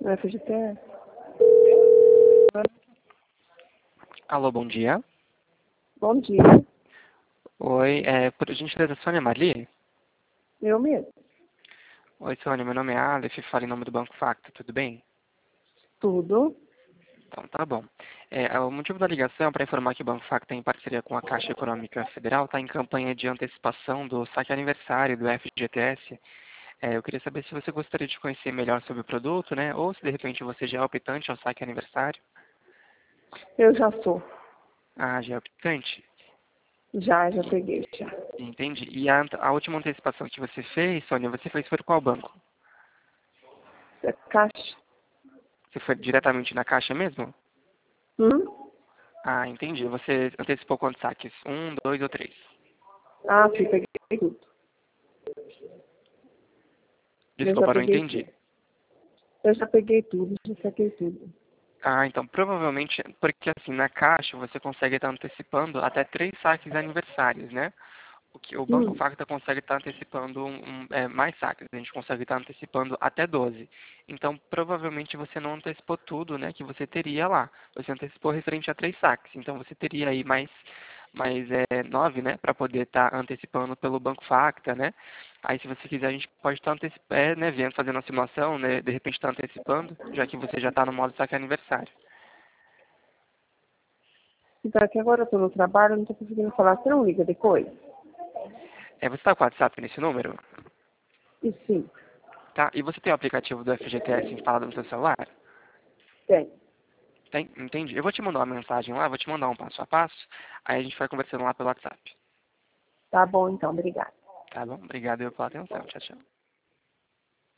FGTS. Alô, bom dia. Bom dia. Oi, por gentileza, Sônia Marli? Eu mesmo. Oi, Sônia, meu nome é Aleph, falo em nome do Banco Facto, tudo bem? Tudo. Então, tá bom. O motivo da ligação é para informar que o Banco Facto, em parceria com a Caixa Econômica Federal, está em campanha de antecipação do saque aniversário do FGTS. Eu queria saber se você gostaria de conhecer melhor sobre o produto, né? Ou se de repente você já é optante ao saque aniversário. Eu já sou. Ah, já é optante? Já E- peguei, já. Entendi. E a última antecipação que você fez, Sônia, você fez por qual banco? É caixa. Você foi diretamente na Caixa mesmo? Hum? Ah, entendi. Você antecipou quantos saques? Um, dois ou três? Ah, sim, peguei tudo. Eu já Desculpa, não peguei entendi. tudo. Eu já peguei tudo, já saquei tudo. Ah, então provavelmente, porque assim, na Caixa você consegue estar antecipando até três saques aniversários, né? O Banco Hum. Facta consegue estar antecipando mais saques, a gente consegue estar antecipando até 12. Então, provavelmente você não antecipou tudo, né, que você teria lá. Você antecipou referente a três saques. Então, você teria aí mais 9, né, para poder estar antecipando pelo Banco Facta, né? Aí, se você quiser, a gente pode estar antecipando, né, vendo, fazendo a simulação, né, de repente estar antecipando, já que você já está no modo saque aniversário. Então, aqui agora eu tô no trabalho, não tô conseguindo falar. Você não liga depois? Você está com o WhatsApp nesse número? E sim, Tá? E você tem o aplicativo do FGTS instalado no seu celular? tem. Tem? Entendi. Eu vou te mandar uma mensagem lá, vou te mandar um passo a passo, aí a gente vai conversando lá pelo WhatsApp. Tá bom, então. Obrigada. Tá bom? Obrigado pela atenção. Tchau, tchau.